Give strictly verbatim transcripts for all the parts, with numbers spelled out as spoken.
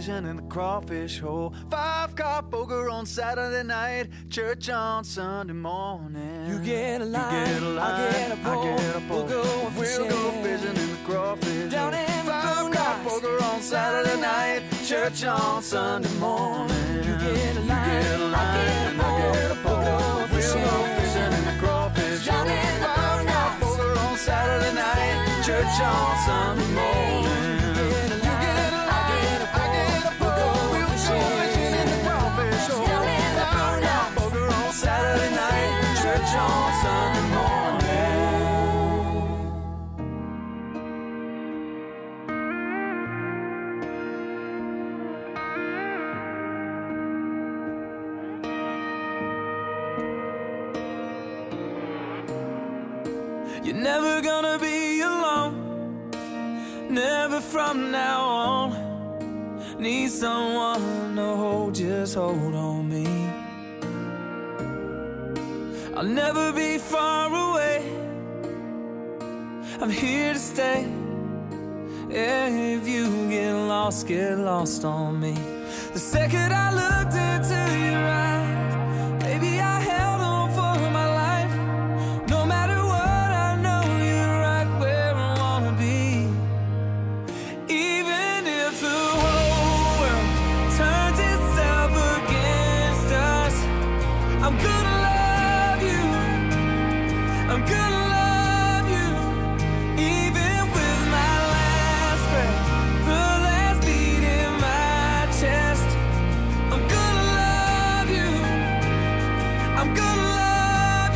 fishing in the crawfish hole. Five car poker on Saturday night, church on Sunday morning. You get a line, you get a line, I get a pole, I get a pole. We'll go fishing, we'll go fishing in the crawfish down hole. in the Five car poker on Saturday night, church on Sunday morning. You get a line, you get a line, I get a pole, I get a pole. We'll go We'll fishing, go fishing in the crawfish down hole. in the Five car poker on Saturday night, church on Sunday morning. Saturday night, church on Sunday morning. You're never gonna be alone, never from now on. Need someone to hold, just hold on me. I'll never be far away, I'm here to stay. If you get lost, get lost on me. The second I looked into your eyes, baby, I held on for my life. No matter what, I know you're right where I wanna be. Even if the whole world turns itself against us, I'm gonna I'm gonna love you, even with my last breath, the last beat in my chest. I'm gonna love you, I'm gonna love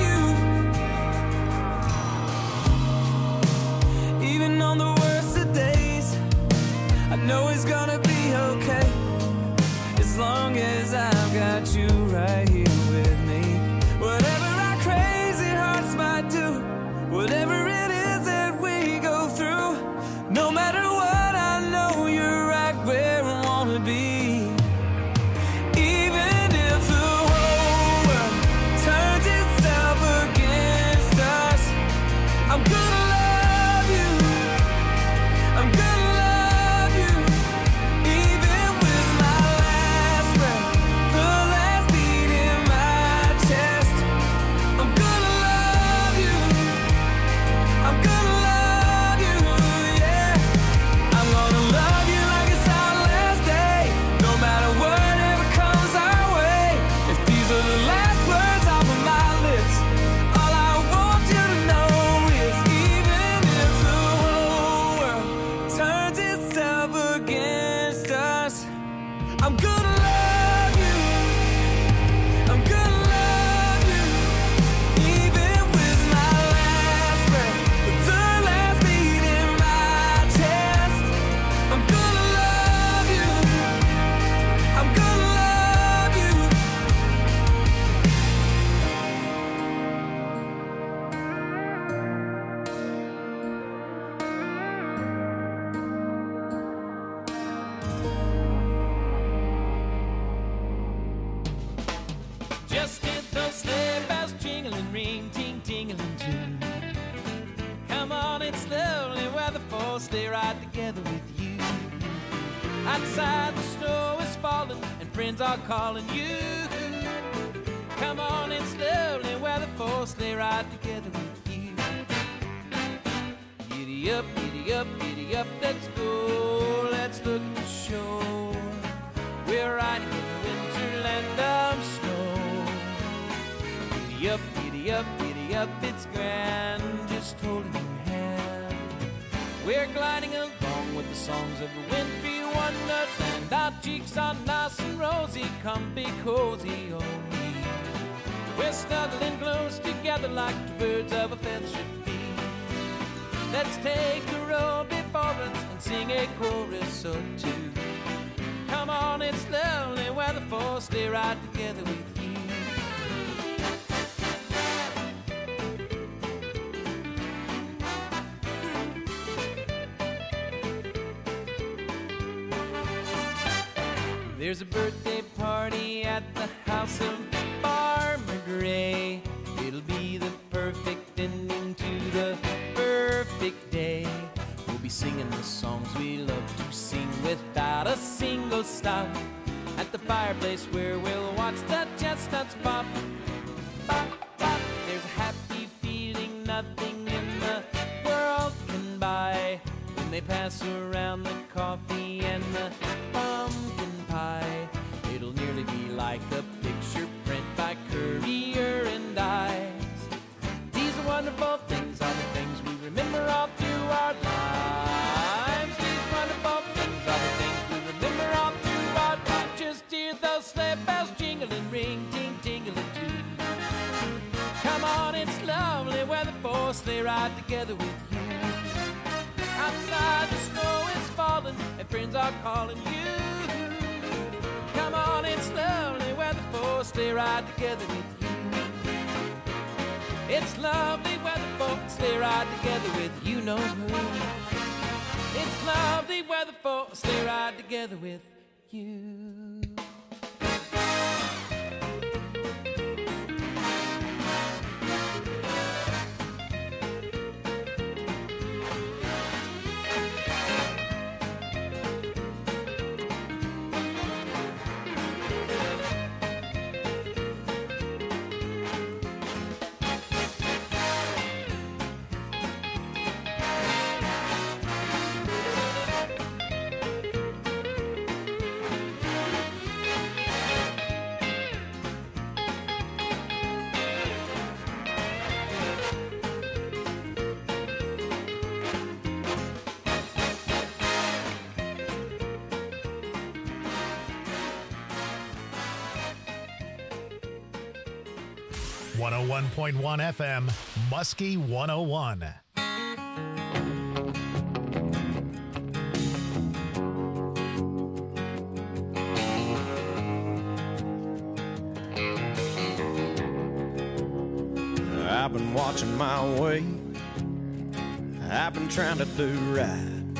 you. Even on the worst of days, I know it's gonna be okay, as long as I've got you right here with me. Whatever our crazy hearts might do, whatever it is that we go through, no matter what, I know you're right where I wanna be. Even if the whole world turns itself against us, I'm gonna love you, I'm gonna love you. Even with my last breath, the last beat in my chest, I'm gonna love you, I'm gonna love you, yeah. I'm gonna love you like it's our last day, no matter whatever comes our way. If these are the last words off of my lips, all I want you to know is, even if the whole world turns itself against us, I'm gonna love you, I'm gonna love you. Even with my last breath, the last beat in my chest, I'm gonna love you, I'm gonna love you. Just get those sleigh bells jingling, ring, ting, tingling too. Come on, it's lovely weather for stay right together with you. Outside the snow is falling and friends are calling you. Come on, it's lovely weather for stay right together with you. Giddy up, giddy up, giddy up, let's go. Let's look at the shore. We're riding in the winterland of snow. Giddy up, giddy up, giddy up, it's grand, just holding your hand. We're gliding along with the songs of the wintry wonderland. Our cheeks are nice and rosy, come be cozy on me. We're snuggling close together like two birds of a feather should be. Let's take the road before us and sing a chorus or two. Come on, it's lovely weather for stay right together with you. There's a birthday party at the house of Farmer Gray. It'll be the perfect ending to the perfect day. We'll be singing the songs we love to sing without a single step. place where we'll watch the chestnuts pop. Pop, pop. There's a happy feeling nothing in the world can buy when they pass around the coffee and the pumpkin pie. It'll nearly be like a picture print by Currier and Ives. These are wonderful things, are the things we remember all through our lives. These wonderful things are the things we remember all through our lives. Just hear those sleigh bells jingling, ring, ting, tingling too. Come on, it's lovely weather for a sleigh ride together with you. Outside the snow is falling and friends are calling you. Come on, it's lovely weather for a sleigh ride together with you. It's lovely weather for a sleigh ride together with you know who. It's lovely weather for a sleigh ride together with you. one oh one point one F M, Muskie one oh one. I've been watching my weight. I've been trying to do right.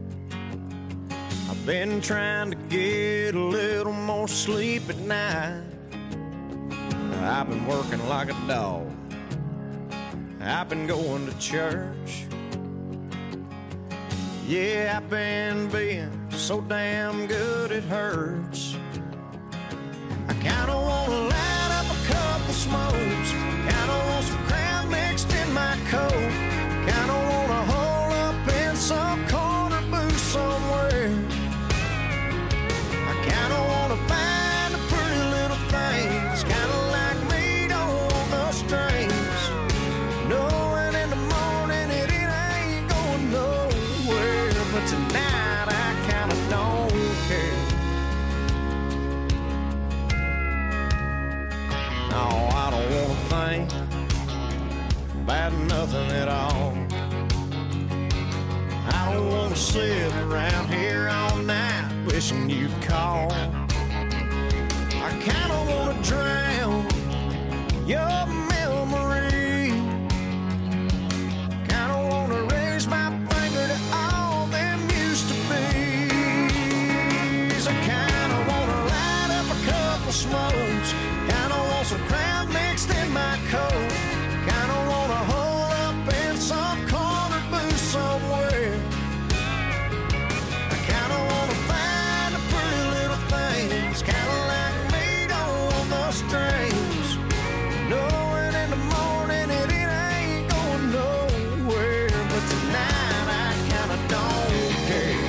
I've been trying to get a little more sleep at night. I've been working like a dog. I've been going to church. Yeah, I've been being so damn good it hurts. I kinda wanna light up a couple smokes. Kinda want some Crown mixed in my coat. Kinda wanna hole up in some corner booth somewhere. I kinda wanna find the pretty little things. Kinda like meat on the strings. Knowing in the morning it, it ain't going nowhere. But tonight I kinda don't care. No, I don't wanna think about nothing at all. I don't wanna sit around here all night wishing you'd call. I kinda wanna drown your memory. Kinda wanna raise my finger to all them used to be's. I kinda wanna light up a couple smokes. Kinda want some Crown mixed in my coat. Kinda wanna hole up in some corner booth somewhere. I kinda wanna find the pretty little things. Kinda like meat on the strings. Knowing in the morning it, it ain't going nowhere. But tonight I kinda don't care.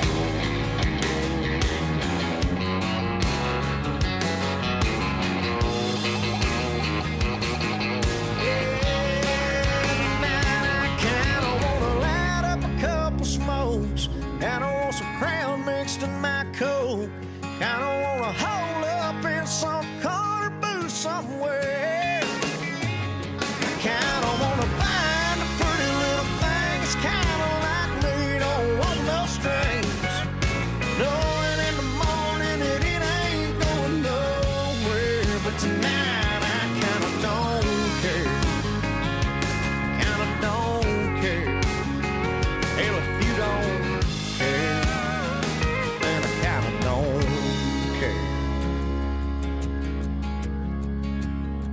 Kinda want some Crown mixed in my coat. Kinda wanna hole up in some corner booth somewhere. Kinda wanna find the pretty little things. Kinda like meat on the strings. Knowing in the morning that it ain't going nowhere. But tonight I kinda don't care. Kinda don't care. Hell, if you don't care, then I kinda don't care.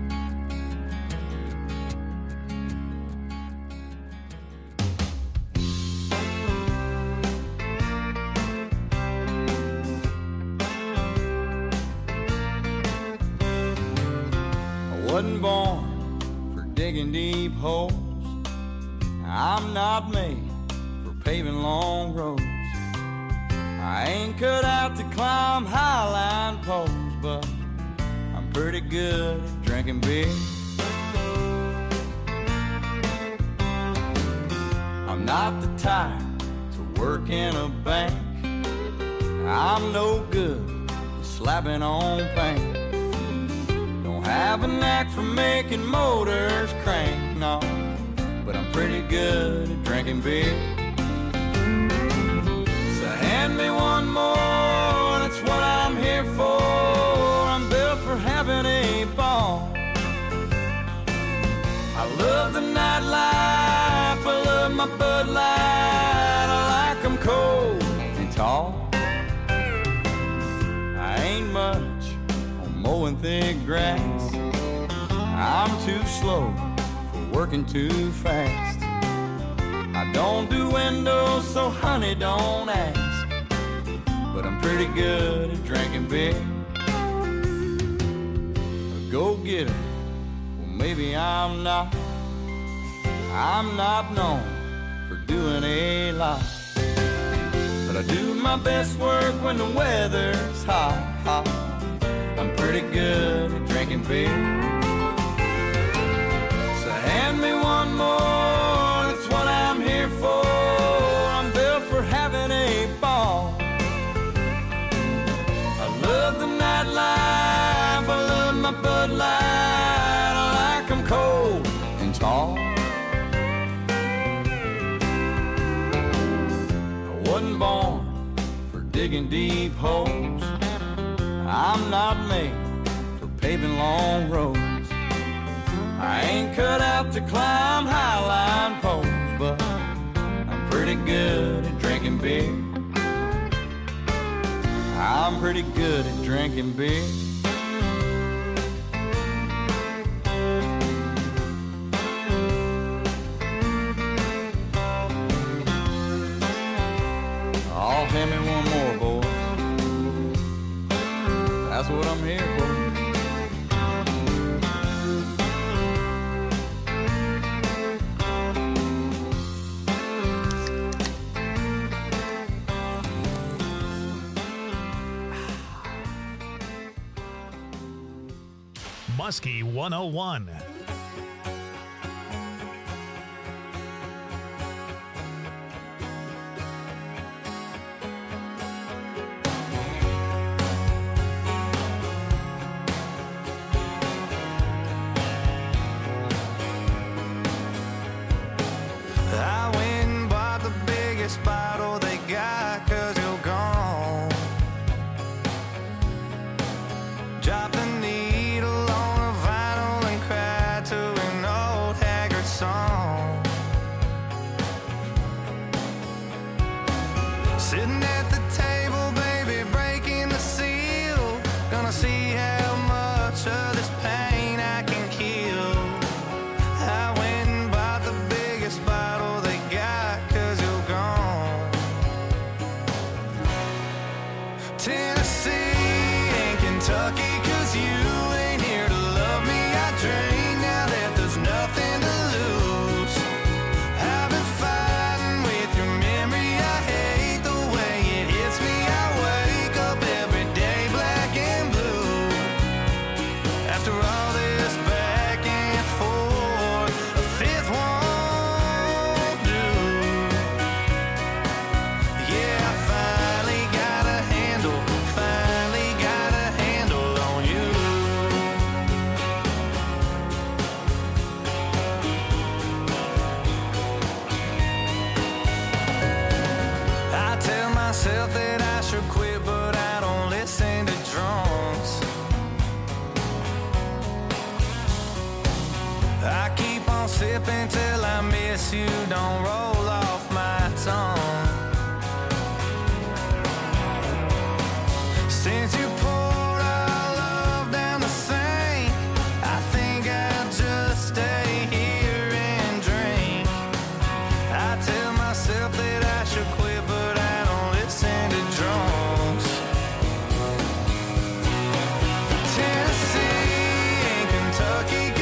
wasn't born for digging deep holes. I'm not made for paving long roads. I ain't cut out to climb highline poles, but I'm pretty good at drinking beer. I'm not the type to work in a bank. I'm no good at slapping on paint. Don't have a knack for making motors crank, no, but I'm pretty good at drinking beer. So hand me one more, that's what I'm here for. I'm built for having a ball. I love the nightlife, I love my Bud Light. I like them cold and tall. I ain't much on mowing thick grass. I'm too slow for working too fast. I don't do windows, so honey, don't ask. But I'm pretty good at drinking beer. A go-getter, well maybe I'm not. I'm not known for doing a lot, but I do my best work when the weather's hot, hot. I'm pretty good at drinking beer. So hand me one more, that's what I'm here for. I'm built for having a ball. I love the nightlife, I love my Bud Light. I like them cold and tall. I wasn't born for digging deep holes. I'm not made for paving long roads. I ain't cut out to climb highline poles, but I'm pretty good at drinking beer. I'm pretty good at drinking beer. Oh, hand me one more, boys. That's what I'm here for. Muskie one oh one. I went and bought the biggest bottle they got, 'cause you're gone. Dropped the needle on a vinyl and cried to an old haggard song. Sitting at the table, baby, breaking the seal. Gonna see how much of this pain I can kill. I went and bought the biggest bottle they got, 'cause you're gone. Tennessee and Kentucky, 'cause you ain't here to love me. I drink now that there's nothing to lose. I've been fighting with your memory. I hate the way it hits me. I wake up every day black and blue. After all this back and forth, a fifth won't do. Yeah, I finally got a handle, finally got a handle on you. I tell myself that I should quit, but I don't listen to drunks. I keep on sipping till I miss you, don't roll off my tongue. Since you poured our love down the sink, I think I'll just stay here and drink. I tell myself that I should quit, but I don't listen to drunks. Tennessee and Kentucky,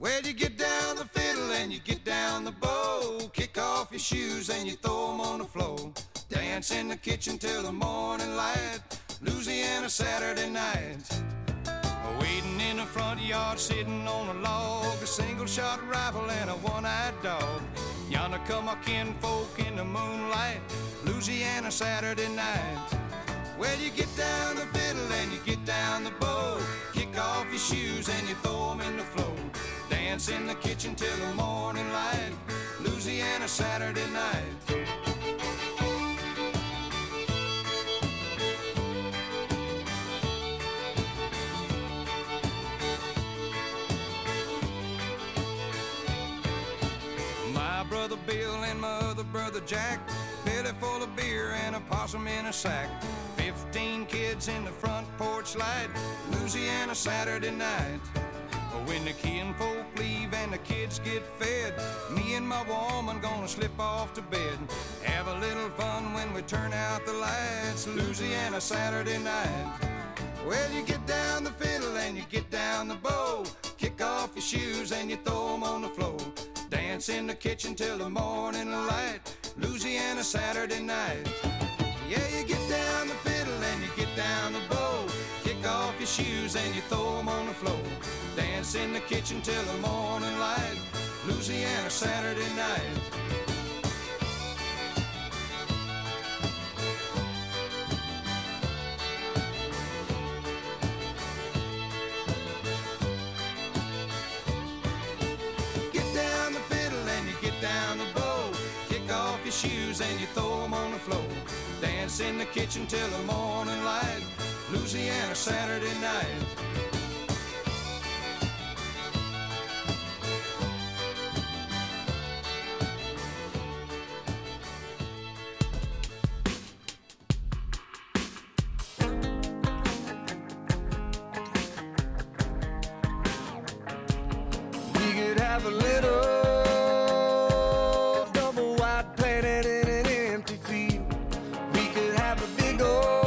Well, you get down the fiddle and you get down the bow. Kick off your shoes and you throw 'em on the floor. Dance in the kitchen till the morning light. Louisiana Saturday night. Waiting in the front yard, sitting on a log. A single shot rifle and a one-eyed dog. Yonder come our kinfolk in the moonlight. Louisiana Saturday night. Well, you get down the fiddle and you get down the bow. Kick off your shoes and you throw 'em in the floor. Dance in the kitchen till the morning light. Louisiana Saturday night. My brother Bill and my other brother Jack, belly full of beer and a possum in a sack. Fifteen kids in the front porch light. Louisiana Saturday night. When the kinfolk leave and the kids get fed, me and my woman gonna slip off to bed. Have a little fun when we turn out the lights. Louisiana Saturday night. Well, you get down the fiddle and you get down the bow. Kick off your shoes and you throw 'em on the floor. Dance in the kitchen till the morning light. Louisiana Saturday night. Yeah, you get down the fiddle and you get down the bow. Kick off your shoes and you throw 'em on the floor. Dance in the kitchen till the morning light. Louisiana Saturday night. Get down the fiddle and you get down the bow. Kick off your shoes and you throw 'em on the floor. Dance in the kitchen till the morning light. Louisiana Saturday night. We could have a little double wide planet in an empty field. We could have a big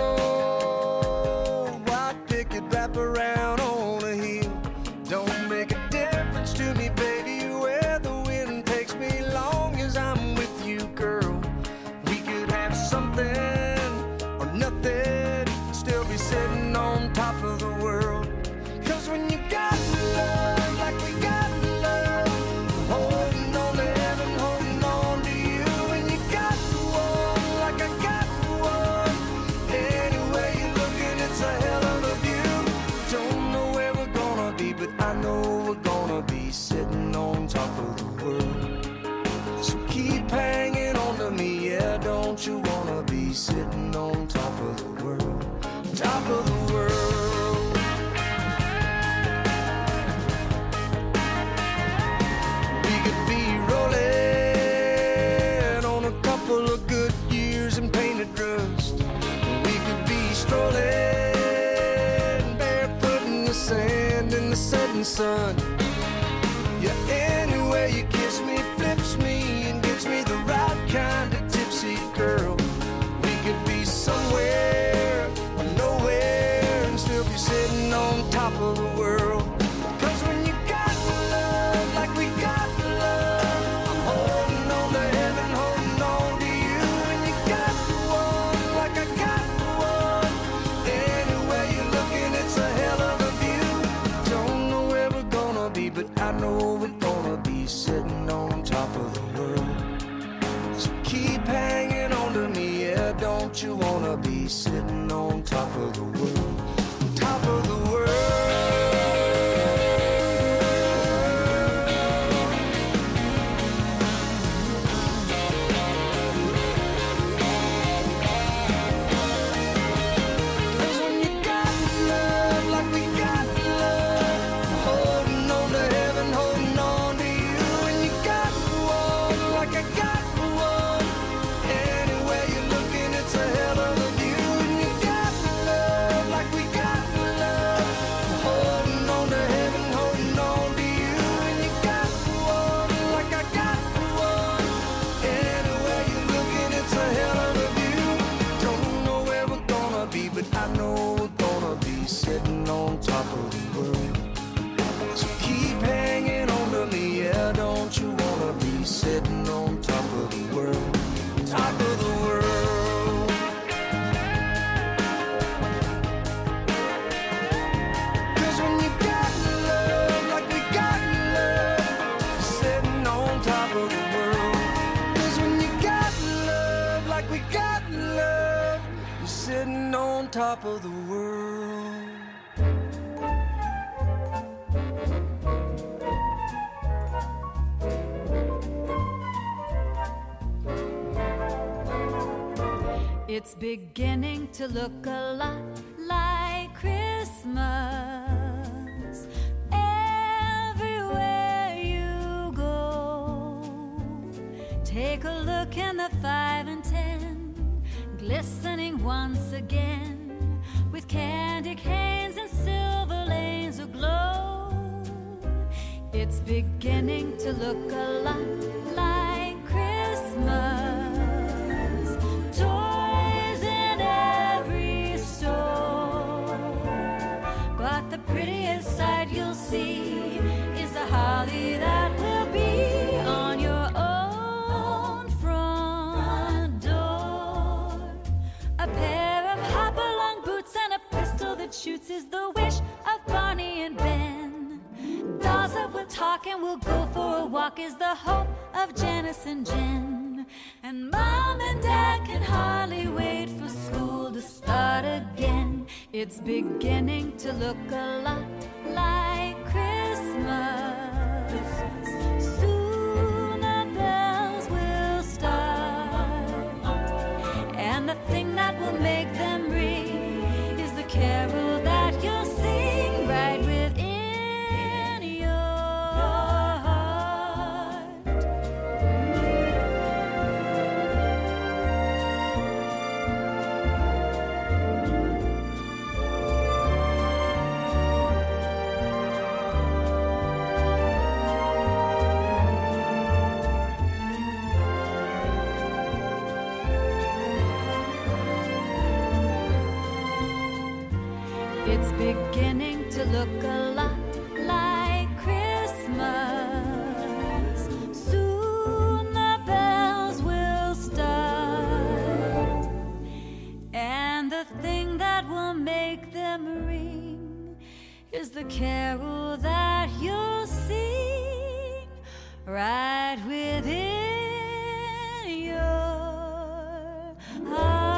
old white picket wrap around on a hill. Don't make a difference to me, baby, where the wind takes me, long as I'm with you, girl. We could have something or nothing, still be sitting on top of the world. 'Cause when you got love like we got love, holding on to heaven, holding on to you. When you got one like I got one, anyway you're looking, it's a hell of a view. Don't know where we're gonna be, but I know we're gonna be sitting on top of the world. So keep hanging on to me, yeah, don't you wanna be sitting on top of the world, top of the world. We could be rolling on a couple of good years in painted rust. We could be strolling barefoot in the sand in the setting sun. Yeah, anyway you kiss me, flips me, and gives me the right kind of tipsy, girl. We could be somewhere or nowhere and still be sitting on top of the world. 'Cause when you got love like we got love, I'm holding on to heaven, holding on to you. When you got one like I got one, anywhere you're looking, it's a hell of a view. Don't know where we're gonna be, but I know we're gonna be sitting on top of the world. So keep hanging on to me, yeah, don't you wanna be sitting on top of the world, top of the world. Like I got one, anywhere you're looking, it's a hell of a view. And you got sitting on top of the world. It's beginning to look a lot like Christmas everywhere you go. Take a look in the five and ten, glistening once again, with candy canes and silver lanes aglow. It's beginning to look a lot like Christmas. Prettiest sight you'll see is the holly that will be on your own front door. A pair of hop-along boots and a pistol that shoots is the wish of Barney and Ben. Dolls that will talk and will go for a walk is the hope of Janice and Jen. And Mom and Dad can hardly wait for school to start again. It's beginning to look a lot like Christmas. Soon the bells will start, and the thing that will make them ring is the carol that you'll sing right within your heart. It's beginning to look a lot like Christmas. Soon the bells will start, and the thing that will make them ring is the carol that you'll sing right within your heart.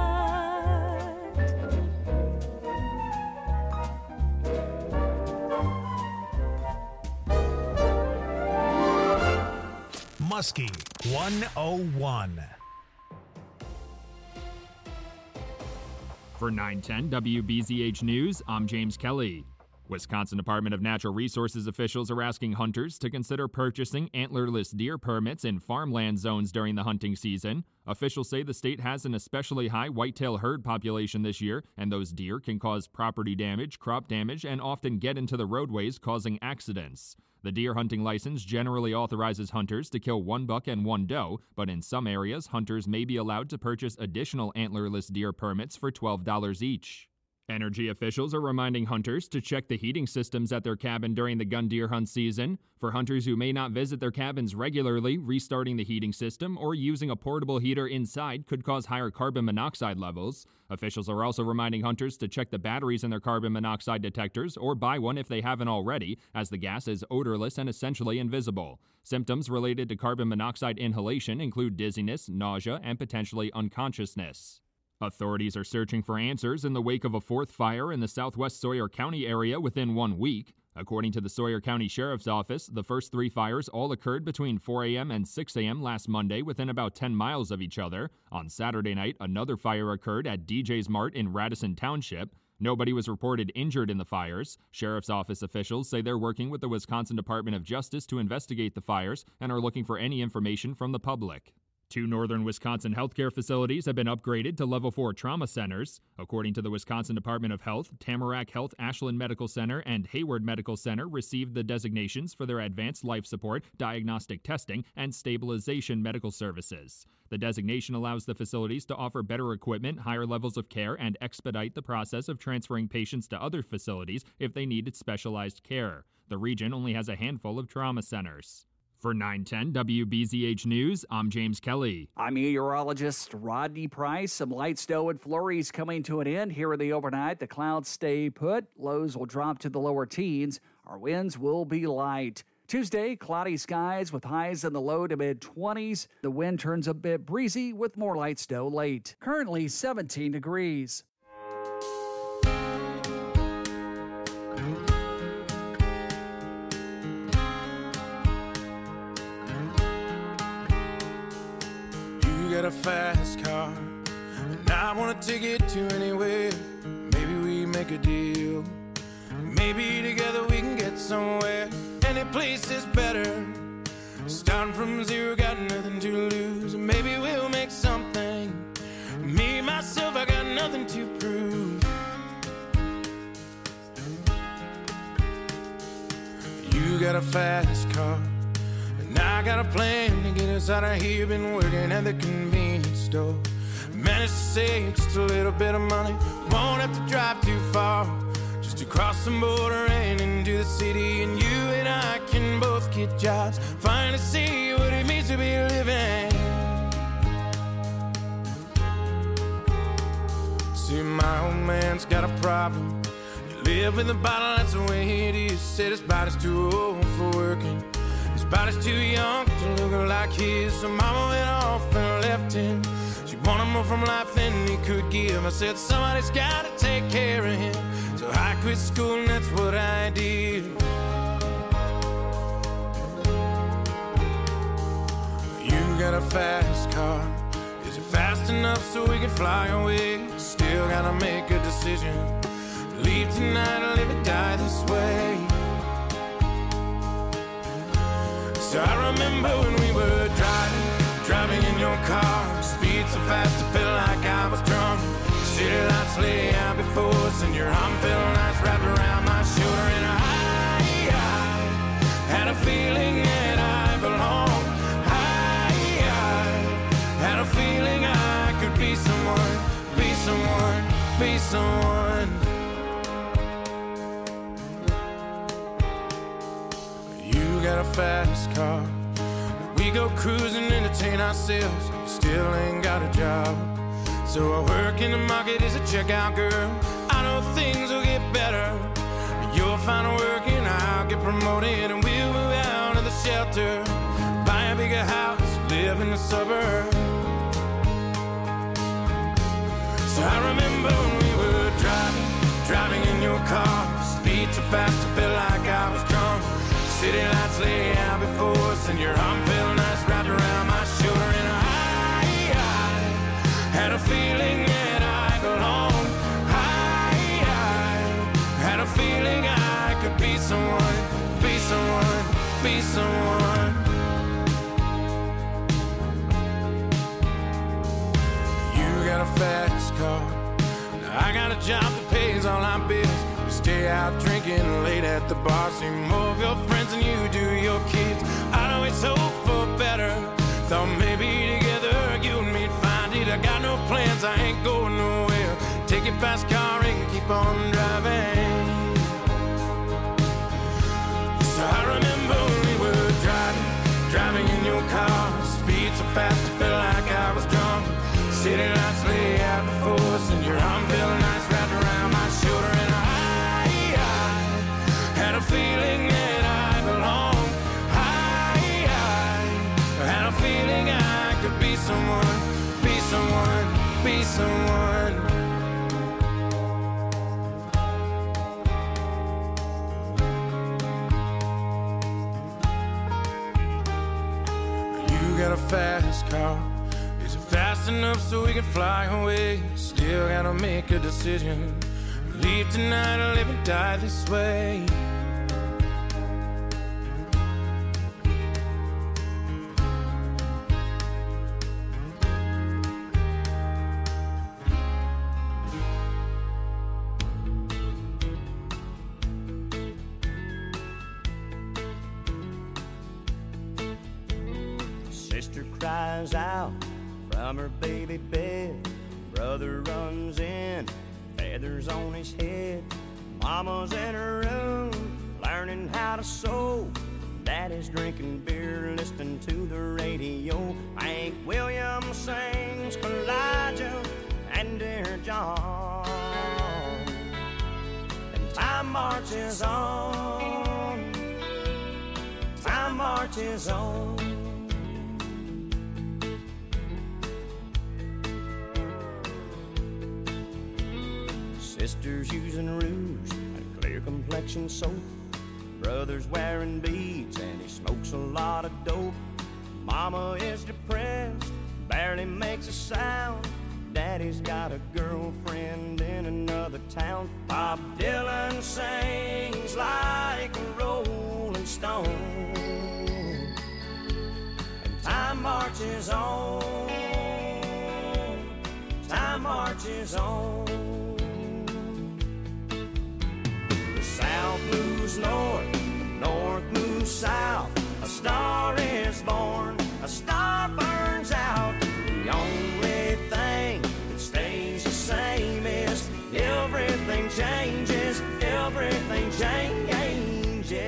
Muskie one oh one. For nine ten W B Z H News, I'm James Kelly. Wisconsin Department of Natural Resources officials are asking hunters to consider purchasing antlerless deer permits in farmland zones during the hunting season. Officials say the state has an especially high whitetail herd population this year, and those deer can cause property damage, crop damage, and often get into the roadways, causing accidents. The deer hunting license generally authorizes hunters to kill one buck and one doe, but in some areas, hunters may be allowed to purchase additional antlerless deer permits for twelve dollars each. Energy officials are reminding hunters to check the heating systems at their cabin during the gun deer hunt season. For hunters who may not visit their cabins regularly, restarting the heating system or using a portable heater inside could cause higher carbon monoxide levels. Officials are also reminding hunters to check the batteries in their carbon monoxide detectors or buy one if they haven't already, as the gas is odorless and essentially invisible. Symptoms related to carbon monoxide inhalation include dizziness, nausea, and potentially unconsciousness. Authorities are searching for answers in the wake of a fourth fire in the southwest Sawyer County area within one week. According to the Sawyer County Sheriff's Office, the first three fires all occurred between four a.m. and six a.m. last Monday within about ten miles of each other. On Saturday night, another fire occurred at D J's Mart in Radisson Township. Nobody was reported injured in the fires. Sheriff's Office officials say they're working with the Wisconsin Department of Justice to investigate the fires and are looking for any information from the public. Two northern Wisconsin healthcare facilities have been upgraded to level four trauma centers. According to the Wisconsin Department of Health, Tamarack Health Ashland Medical Center and Hayward Medical Center received the designations for their advanced life support, diagnostic testing, and stabilization medical services. The designation allows the facilities to offer better equipment, higher levels of care, and expedite the process of transferring patients to other facilities if they needed specialized care. The region only has a handful of trauma centers. For nine ten W B Z H News, I'm James Kelly. I'm meteorologist Rodney Price. Some light snow and flurries coming to an end here in the overnight. The clouds stay put. Lows will drop to the lower teens. Our winds will be light. Tuesday, cloudy skies with highs in the low to mid twenties. The wind turns a bit breezy with more light snow late. Currently seventeen degrees. You got a fast car, and I want to take it to anywhere. Maybe we make a deal. Maybe together we can get somewhere. Any place is better. Starting from zero, got nothing to lose. Maybe we'll make something. Me, myself, I got nothing to prove. You got a fast car, and I got a plan to get us out of here. Been working at the convenience store. Managed to save just a little bit of money. Won't have to drive too far, just to cross the border and into the city. And you and I can both get jobs, finally see what it means to be living. See, my old man's got a problem. You live in the bottle, that's the way it is. Said his body's too old for working. His body's too young to look like his. So mama went off and left him. She wanted more from life than he could give. I said somebody's gotta take care of him. So I quit school and that's what I did. You got a fast car. Is it fast enough so we can fly away? Still gotta make a decision. Leave tonight or live or die this way. So I remember when we were driving, driving in your car. Speed so fast it felt like I was drunk. City lights lay out before us, and your arm felt nice wrapped around my shoulder. And I, I had a feeling that I belonged. I, I had a feeling I could be someone, be someone, be someone. You got a fast car. We go cruising, entertain ourselves. Still ain't got a job. So I work in the market as a checkout girl. I know things will get better. You'll find work and I'll get promoted, and we'll move out of the shelter, buy a bigger house, live in the suburbs. So I remember when we were driving, driving in your car. Speed so fast it felt like I was drunk. City lights lay out before us, and your arm felt nice wrapped around my shoulder. And I, I had a feeling that I belonged. I, I had a feeling I could be someone, be someone, be someone. You got a fast car. Now I got a job that pays all our bills. Stay out drinking late at the bar. See more of your friends than you do your kids. I'd always hope for better. Thought maybe together you and me'd find it. I got no plans, I ain't going nowhere. Take your fast car and keep on driving. So I remember when we were driving, driving in your car. Speed so fast it felt like I was drunk. City lights lay out before us, and your arm felt nice wrapped around my shoulder. And I had a feeling that I belonged. I, I had a feeling I could be someone, be someone, be someone. You got a fast car. Is it fast enough so we can fly away? Still gotta make a decision. Leave tonight or live and die this way. Sister cries out from her baby bed. Brother runs in, feathers on his head. Mama's in her room, learning how to sew. Daddy's drinking beer, listening to the radio. Hank Williams sings Elijah and Dear John. And time marches on. marches on. Sisters using rouge and clear complexion soap. Brother's wearing beads and he smokes a lot of dope. Mama is depressed, barely makes a sound. Daddy's got a girlfriend in another town. Bob Dylan sings like a rolling stone, and time marches on, time marches on. The South moves north, the North moves south. A star is born, a star burns out. The only thing that stays the same is everything changes, everything changes.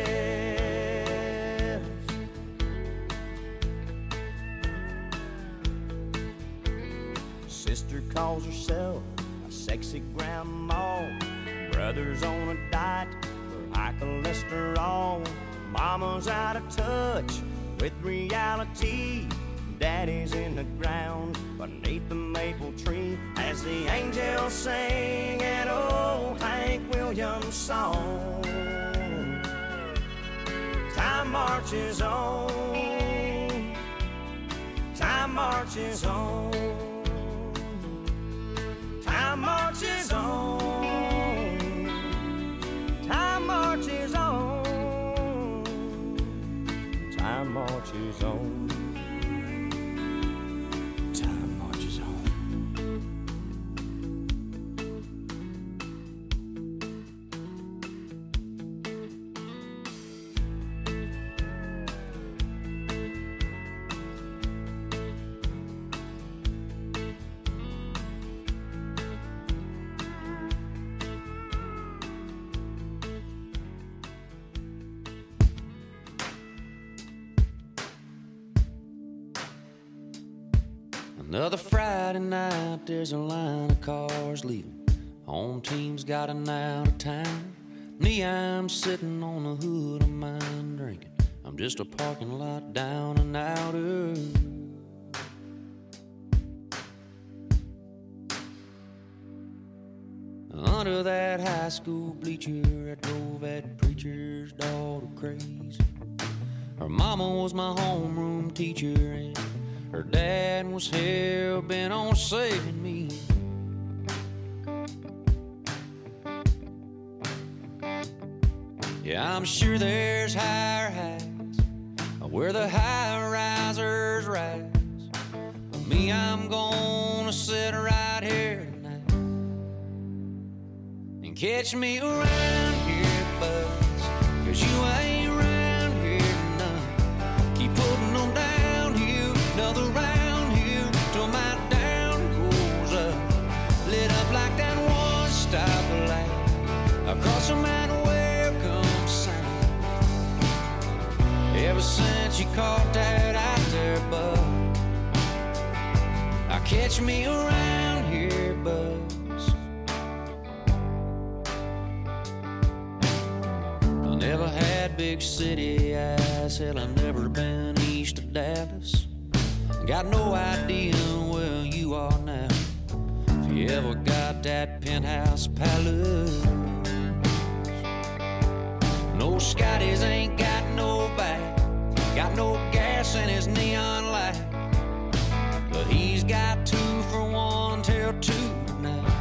Sister calls herself a sexy grandma. Brother's on a diet for high cholesterol. Mama's out of touch with reality. Daddy's in the ground beneath the maple tree as the angels sing an old Hank Williams song. Time marches on, time marches on, time marches on, time marches on, time marches on. Another Friday night, there's a line of cars leaving. Home team's got an out of town. Me, I'm sitting on the hood of mine drinking. I'm just a parking lot down and outer. Under that high school bleacher, I drove that preacher's daughter crazy. Her mama was my homeroom teacher, and her dad was hell-bent on saving me. Yeah, I'm sure there's higher heights where the high-risers rise. But me, I'm gonna sit right here tonight and catch me around here, buzz, 'cause you ain't around here none. Keep putting them down here, another round here, till my down goes up. Lit up like that one-stop light across a mountain. Ever since you caught that out there, bud, I catch me around here, buzz. I never had big city eyes, hell, I've never been east of Dallas. Got no idea where you are now, if you ever got that penthouse palace. No Scotties ain't got no back, got no gas in his neon light, but he's got two for one till two tonight.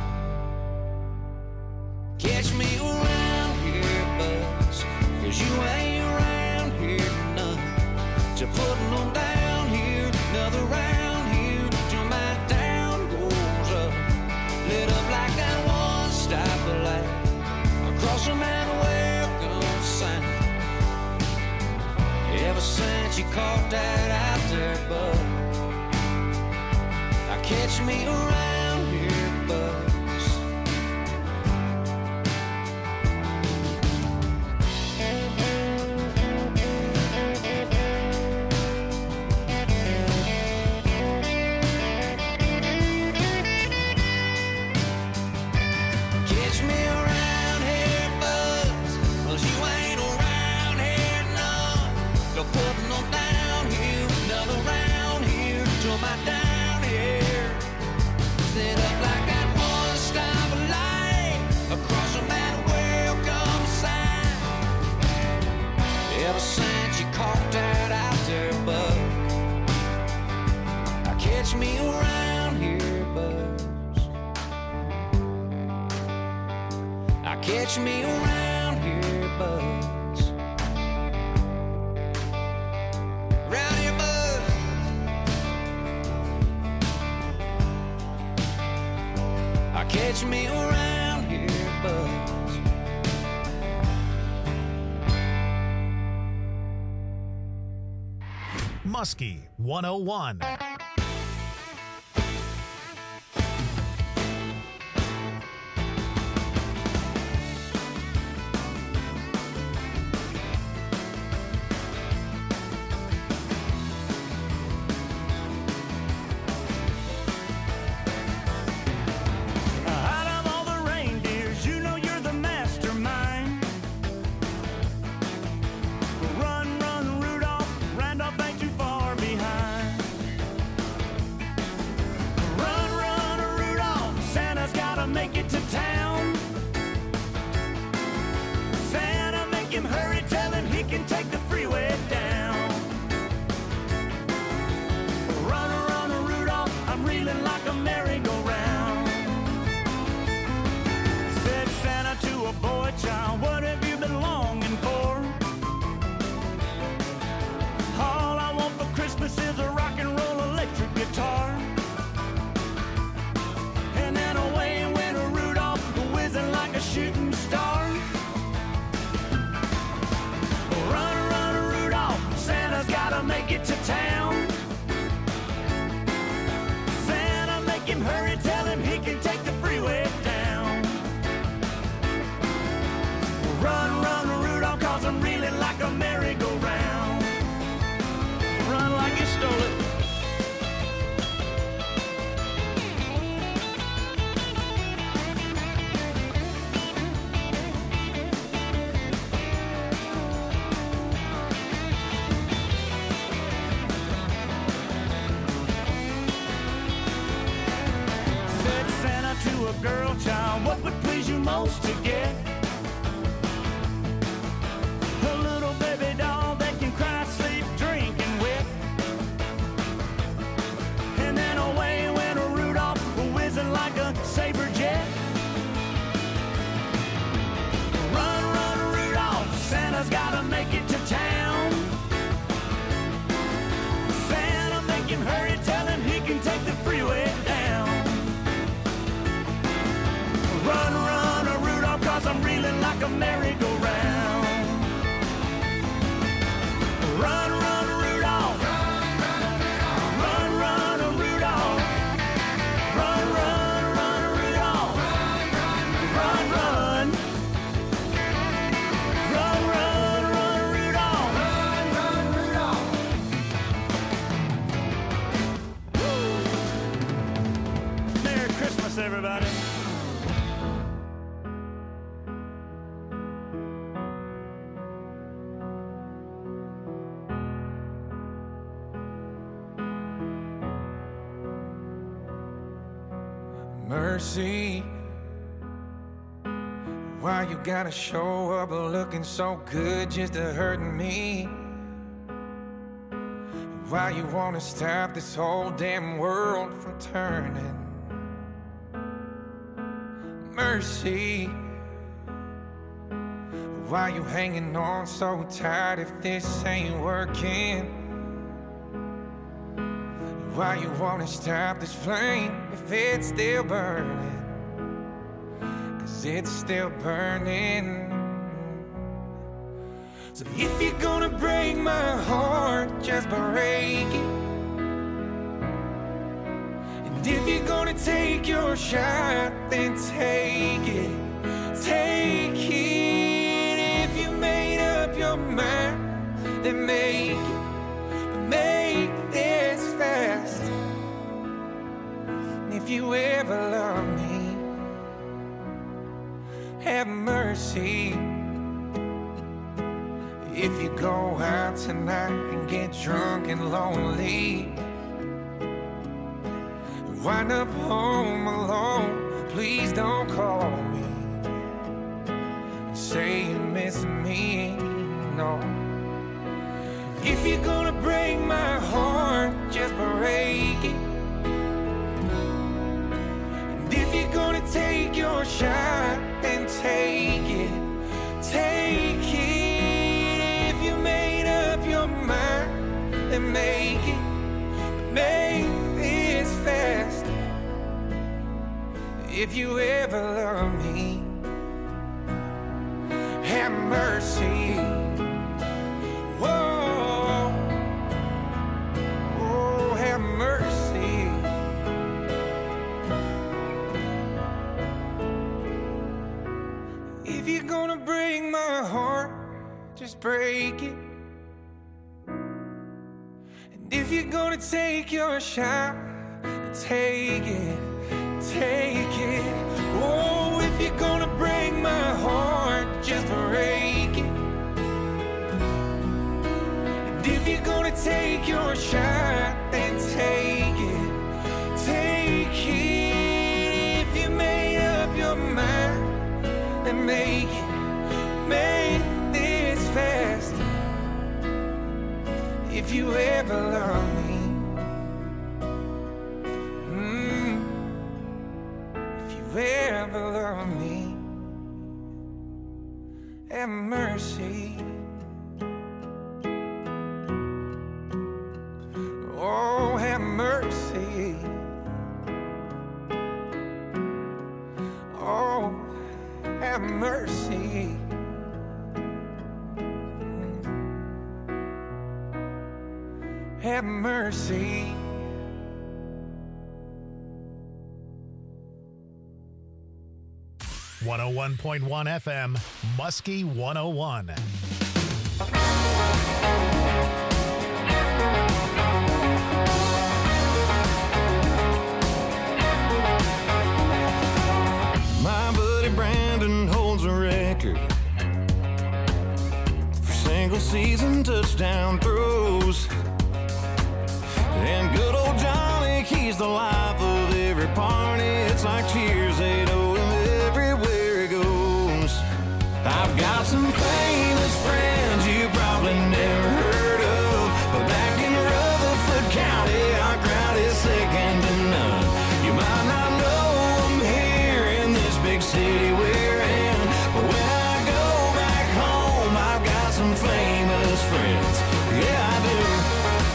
Catch me around here, buzz, 'cause you ain't around here none. So putting them down here, another round here, till my down goes up. Lit up like that one-stop light across a mountain, welcome sign. Ever since you caught that out there, bud, I catch me around here, buzz. Catch me around here, buzz, 'cause you ain't around here none. Putting them down Catch me around here, buds. Around here, buds. I catch me around here, buds. Muskie one oh one. Everybody. Mercy, why you gotta show up looking so good just to hurt me? Why you wanna stop this whole damn world from turning? Mercy, why you hanging on so tight if this ain't working? Why you wanna stop this flame if it's still burning? Cause it's still burning. So if you're gonna break my heart, just break it. And if you're gonna take your shot, then take it, take it. If you made up your mind, then make it, but make this fast. And if you ever love me, have mercy. If you go out tonight and get drunk and lonely, wind up home alone, please don't call me. Say you miss me, no. If you're gonna break my heart, just break it. And if you're gonna take your shot, then take if you ever love me, have mercy. Whoa, oh, have mercy. If you're gonna break my heart, just break it. And if you're gonna take your shot, take it, take it. Oh, if you're gonna break my heart, just break it. And if you're gonna take your shot, then take it, take it. If you made up your mind, then make it, make this fast. If you ever love me, mm, if you ever love me, have mercy. Oh, have mercy. Oh, have mercy. Have mercy. one oh one point one F M, Muskie one oh one. My buddy Brandon holds a record for single season touchdown throws. And good old Johnny, he's the life of every party. It's like cheers, they know him everywhere he goes. I've got some famous friends you probably never heard of, but back in Rutherford County, our crowd is second to none. You might not know them here in this big city we're in, but when I go back home, I've got some famous friends. Yeah, I do.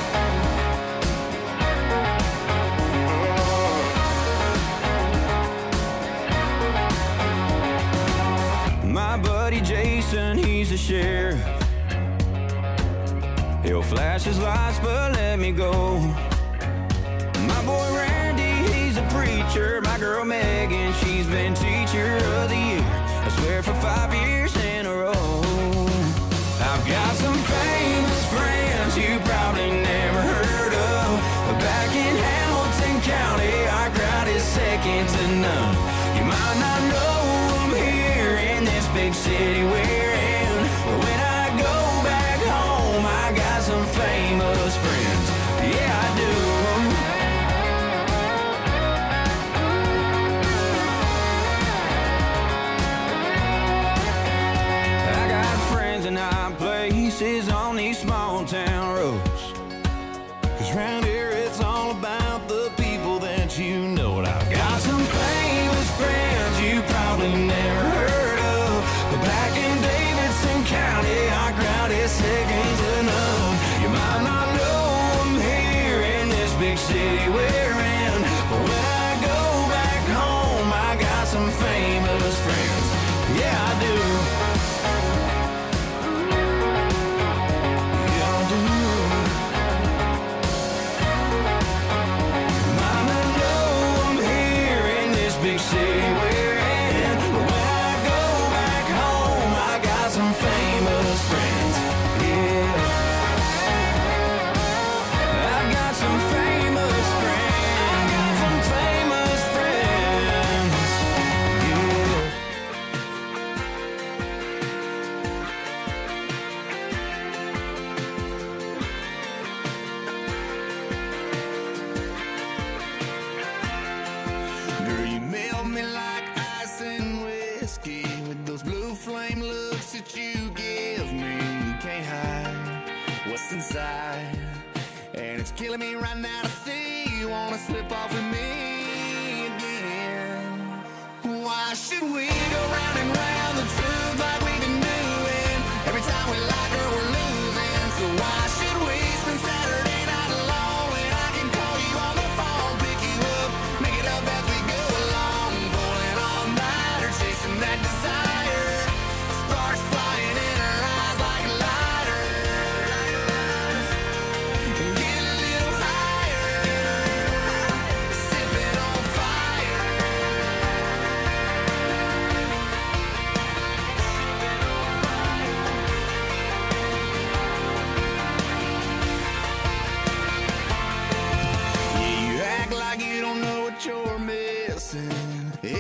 My buddy Jason, he's a sheriff. He'll flash his lights, but let me go. My boy Randy, he's a preacher. My girl Megan, she's been teacher of the year, I swear for five years in a row. I've got some famous friends you probably never heard of, but back in Hamilton County, our crowd is second to none. You might not know them here in this big city we're in, but when I go back home, I got some famous friends. Yeah, I do. I got friends in high places on these small town roads, 'cause round here it's all about the people that you know. And I've got some famous friends you probably never heard of, but back in Davidson County, our crowd is second to none. You might not know them here in this big city we're in, but when I go back home, I got some famous friends. Yeah, I do. Yeah, I do. Might not know them here in this big city we're in, but when I go back home, I got some famous friends. Yeah, I've got some famous friends. Got some famous friends. Yeah. Girl, you melt me like ice and whiskey with those blue flame looks that you give me. You can't hide what's inside, and it's killing me right now to see you wanna slip off with me again. Why should we go round and round the truth like we've been doing? Every time we like her, we're losing. So why should we spend Saturday night alone when I can call you on the phone, pick you up, make it up as we go along? For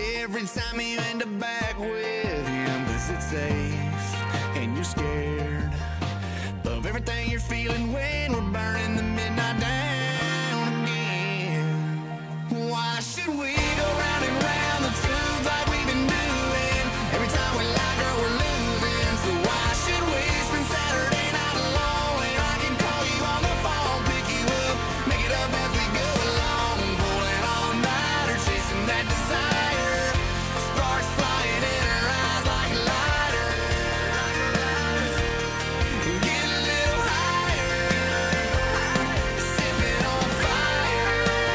Every time you end up back with him, 'cause it's safe and you're scared of everything you're feeling when we're burning the midnight down again. Why should we go round and round the truth like we've been doing? Every time we lie, girl, we're losing. So why should we spend Saturday night alone? And I can call you on the phone, pick you up, make it up as we go along, pulling all night or chasing that desire. Sparks flying in her eyes like lighters. Get a little higher, sipping on fire.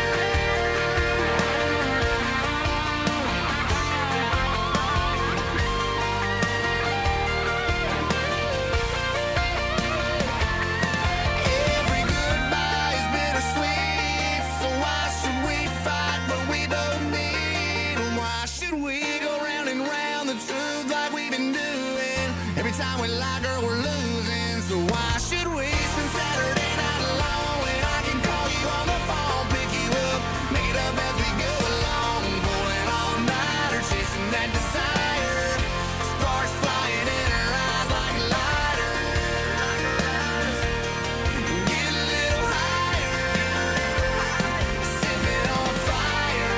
Every goodbye is bittersweet, so why should we fight what we both need? And why should we go round and round the truth like we've been doing? Every time we lie, girl, we're losing. So why should we spend Saturday night alone? And I can call you on the phone, pick you up, make it up as we go along, pulling all night or chasing that desire. Sparks flying in her eyes like lighters. Get a little higher, sipping on fire.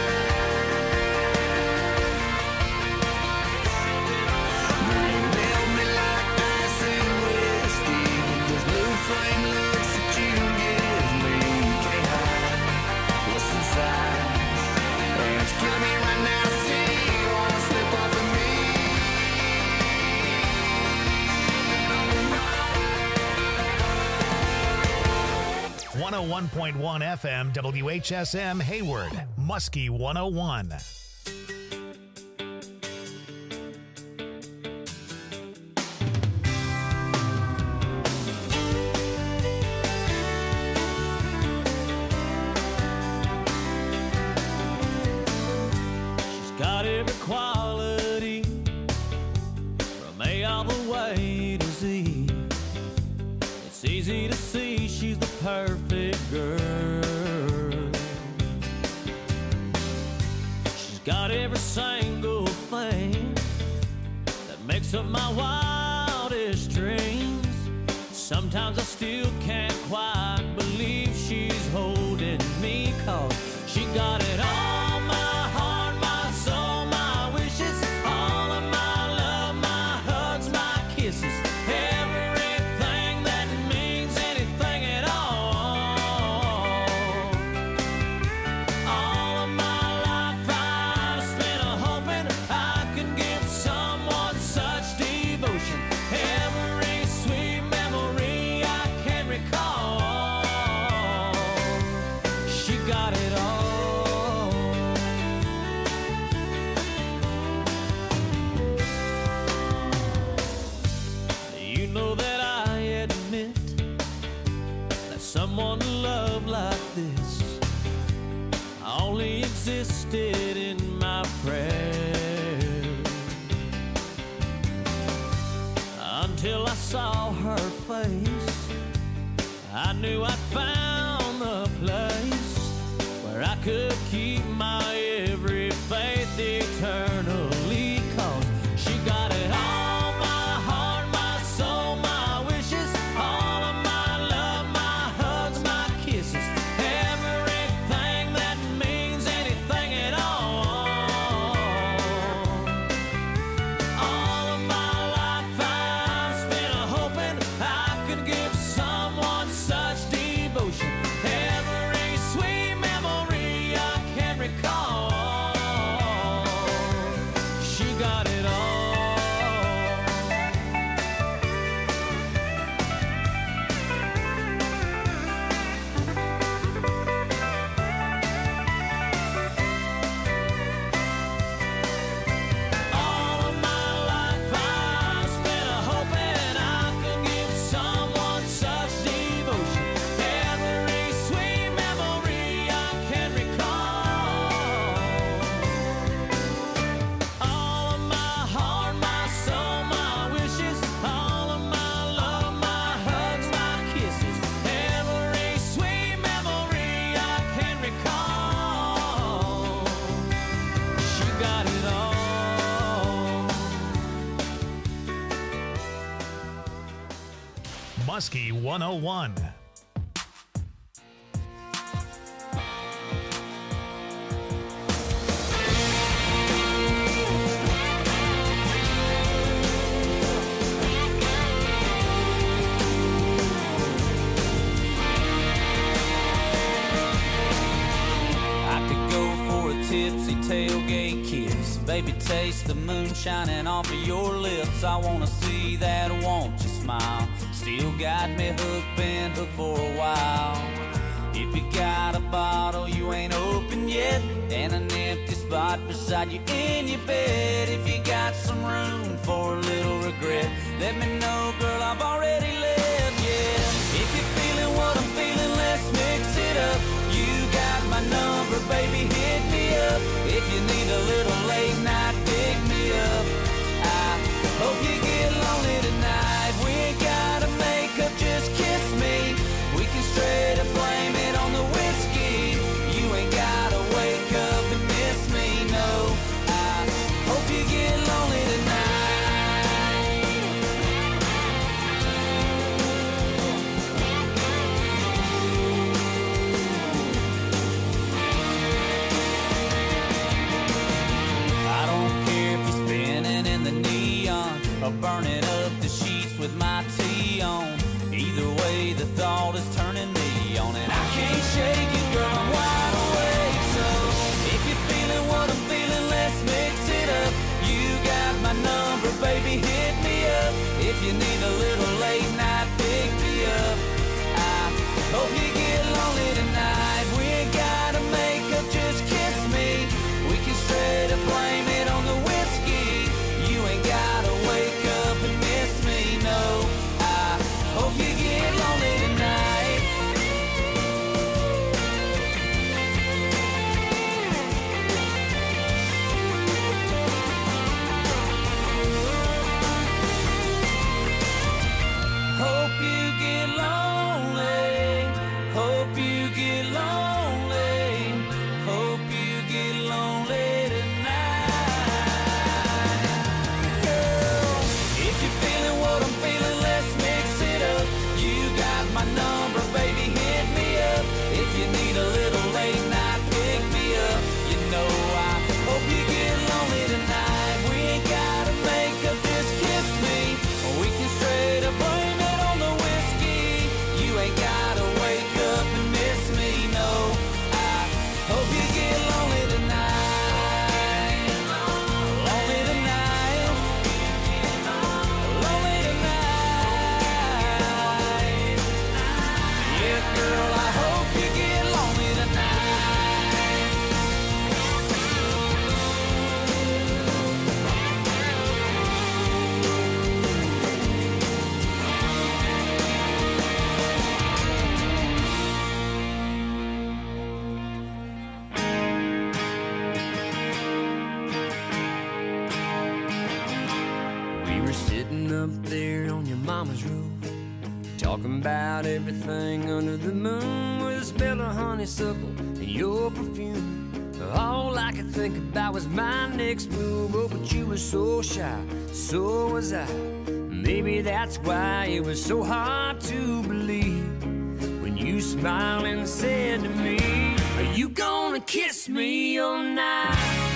Girl, you melt me like ice and whiskey. Those blue flame looks that you give me, can't hide what's inside. And it's killing me right now. See, you wanna slip off of me? one oh one point one F M W H S M Hayward, Muskie one oh one. She's got every quality from A all the way to Z. It's easy to see she's the perfect girl. She's got every single thing that makes up my wildest dreams. Sometimes I still can't quite believe she's holding me, 'cause she got it all, my heart, my soul, my wishes, all of my love, my hugs, my kisses, everything that means anything at all. All of my life I've spent a hoping I could give someone such devotion. Every sweet memory I can recall. She got it all. You know that I admit that someone to love like this only existed in my prayers, until I saw her face. I knew I'd found the place where I could keep my every faith eternally, 'cause she got it all, my heart, my soul, my wishes, all of my love, my hugs, my kisses, everything that means anything at all. All of my life I've spent a hoping I could give someone such devotion. Muskie one oh one. Tipsy tailgate kiss, baby, taste the moon shining off of your lips. I wanna see that, won't you smile? Still got me hooked, been hooked for a while. If you got a bottle you ain't open yet, and an empty spot beside you in your bed, if you got some room for a little regret, let me know, girl, I've already left, yeah. If you're feeling what I'm feeling, let's mix it up. You got my number, baby, hit me up. If you need a little late night, pick me up. I hope you get lonely tonight. We ain't gotta make up, just kiss me. We can straight up blame it on the whiskey. You ain't gotta wake up and miss me, no. I hope you get lonely tonight. Or burning up the sheets with my tea on. Either way, the thought is turning me on, and I can't shake it, girl, I'm wide awake. So if you're feeling what I'm feeling, let's mix it up. You got my number, baby, hit me up. If you need a little late night, pick me up. I hope you get lonely tonight. We ain't gotta make up, just kiss me. We can straight up blame it on the whiskey. You ain't gotta wake up and miss me, no. I hope you get lonely tonight. Hope you get lonely. Hope you get lonely. Hope you get lonely tonight. My number, baby, hit me up. If you need a little late night, pick me up. You know I hope you get lonely tonight. We ain't gotta make up, just kiss me. We can straight up blame it on the whiskey. You ain't gotta wake up and miss me, no. I hope you get lonely tonight. Lonely tonight. Lonely tonight. Girl, I hope you get lonely tonight. We were sitting up there on your mama's roof, talking about everything under the moon, with a smell of honeysuckle and your perfume. All I could think about was my next move. Oh, but you were so shy, so was I. Maybe that's why it was so hard to believe when you smiled and said to me, are you gonna kiss me all night?